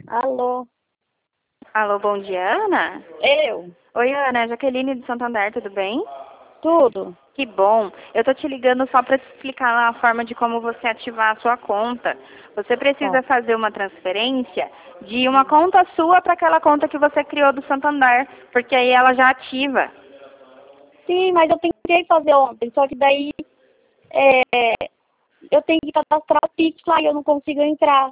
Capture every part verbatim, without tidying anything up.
Alô? Alô, bom dia, Ana? Eu? Oi, Ana, é Jaqueline de Santander, tudo bem? Tudo? Que bom. Eu tô te ligando só para te explicar lá a forma de como você ativar a sua conta. Você precisa Tá. fazer uma transferência de uma conta sua para aquela conta que você criou do Santander, porque aí ela já ativa. Sim, mas eu tentei fazer ontem, só que daí é, eu tenho que cadastrar o Pix lá e eu não consigo entrar.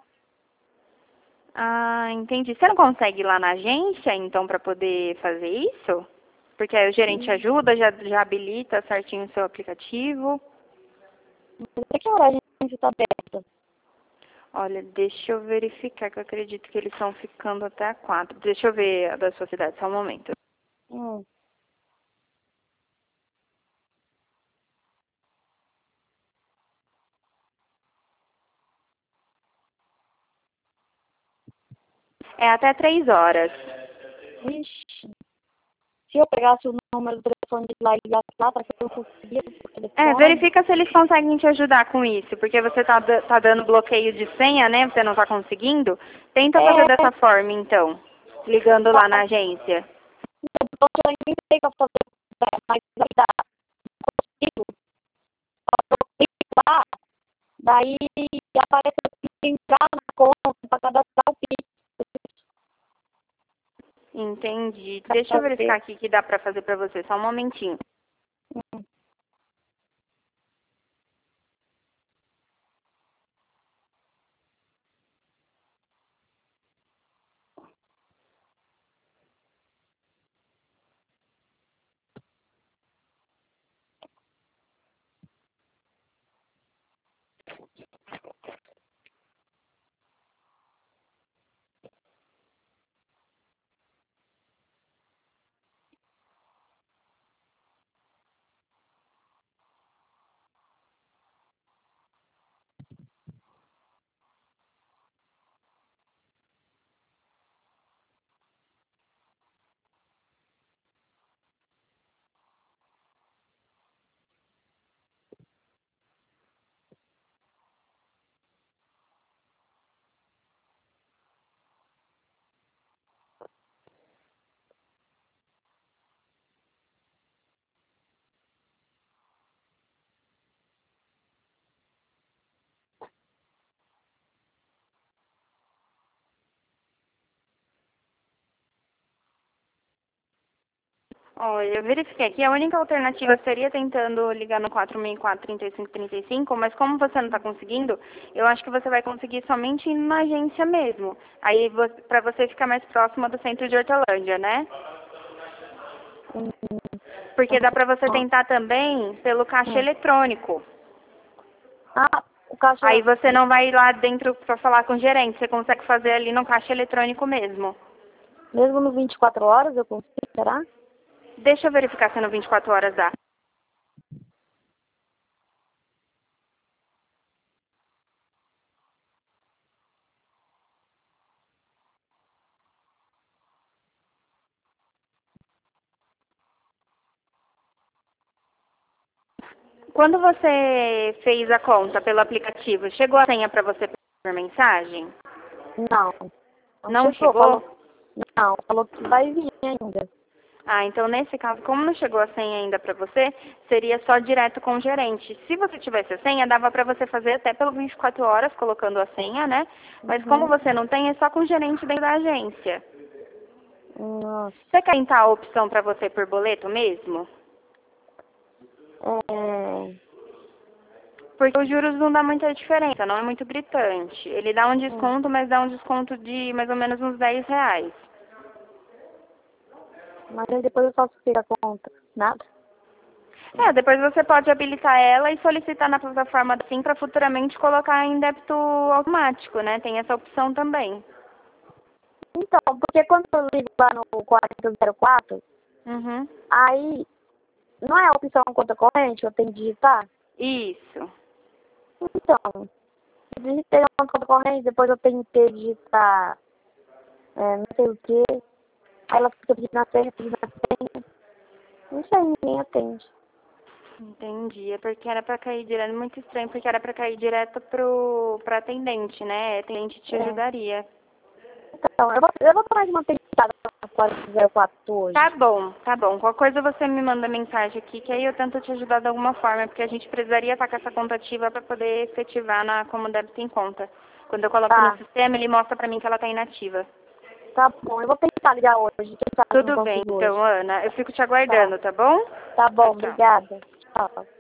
Ah, entendi. Você não consegue ir lá na agência, então, para poder fazer isso? Porque aí o gerente Hum, ajuda, já, já habilita certinho o seu aplicativo. Até que hora a gente está aberta? Olha, deixa eu verificar, que eu acredito que eles estão ficando até a quatro. Deixa eu ver a da sua cidade, só um momento. Hum. É até três horas. Ixi. Se eu pegasse o número do telefone de lá e ligasse lá para que eu conseguia o É, telefone. verifica se eles conseguem te ajudar com isso, porque você tá, da- tá dando bloqueio de senha, né? Você não tá conseguindo. Tenta fazer É, dessa forma, então, ligando lá na tá. agência. Então eu tentei para fazer, mas aí dá, consigo. Eu clico lá, daí aparece eu tenho que entrar na conta para cadastrar o Pix. Entendi. Para Deixa eu verificar fazer. aqui que dá pra fazer pra você, só um momentinho. Olha, eu verifiquei aqui, a única alternativa seria tentando ligar no quatro seis quatro, três cinco três cinco, mas como você não está conseguindo, eu acho que você vai conseguir somente indo na agência mesmo. Aí, para você ficar mais próxima do centro de Hortolândia, né? Hum, Porque dá para você tentar também pelo caixa hum. eletrônico. Ah, o caixa, Aí você não vai ir lá dentro para falar com o gerente, você consegue fazer ali no caixa eletrônico mesmo. mesmo no vinte e quatro horas eu consigo, será? Deixa eu verificar se no vinte e quatro horas dá. Quando você fez a conta pelo aplicativo, chegou a senha para você por mensagem? Não, não Não chegou, chegou? falou, não, falou que vai vir ainda. Ah, então nesse caso, como não chegou a senha ainda para você, seria só direto com o gerente. Se você tivesse a senha, dava para você fazer até pelo vinte e quatro horas colocando a senha, né? Mas como Uhum. você não tem, é só com o gerente dentro da agência. Nossa. Você quer tentar a opção para você por boleto mesmo? É, Porque os juros não dá muita diferença, não é muito gritante. Ele dá um hum, desconto, mas dá um desconto de mais ou menos uns dez reais. mas aí depois eu faço o que da conta? Nada? É, depois você pode habilitar ela e solicitar na plataforma assim para futuramente colocar em débito automático, né? Tem essa opção também. Então, porque quando eu ligo lá no quarenta zero quatro, Uhum. aí não é a opção conta corrente, eu tenho que digitar? Isso. Então, eu digitei uma conta corrente, depois eu tentei digitar é, não sei o que, aí ela fica pedindo a senha, pedindo a senha. Não sei, ninguém atende. Entendi. É porque era para cair direto, muito estranho, porque era para cair direto pro para atendente, né? Atendente te É, ajudaria. então, eu vou, eu vou tomar de uma pensada na quatro zero quatro hoje. Tá bom, tá bom. Qualquer coisa você me manda mensagem aqui, que aí eu tento te ajudar de alguma forma, porque a gente precisaria estar com essa conta ativa para poder efetivar na, como débito em conta. Quando eu coloco Tá. no sistema, ele mostra pra mim que ela tá inativa. Tá bom, eu vou tentar ligar hoje. Quem sabe eu não Tudo bem, consigo então, hoje. Ana. Eu fico te aguardando, tá, bom? Tá bom, Tchau, tchau. obrigada. Tchau.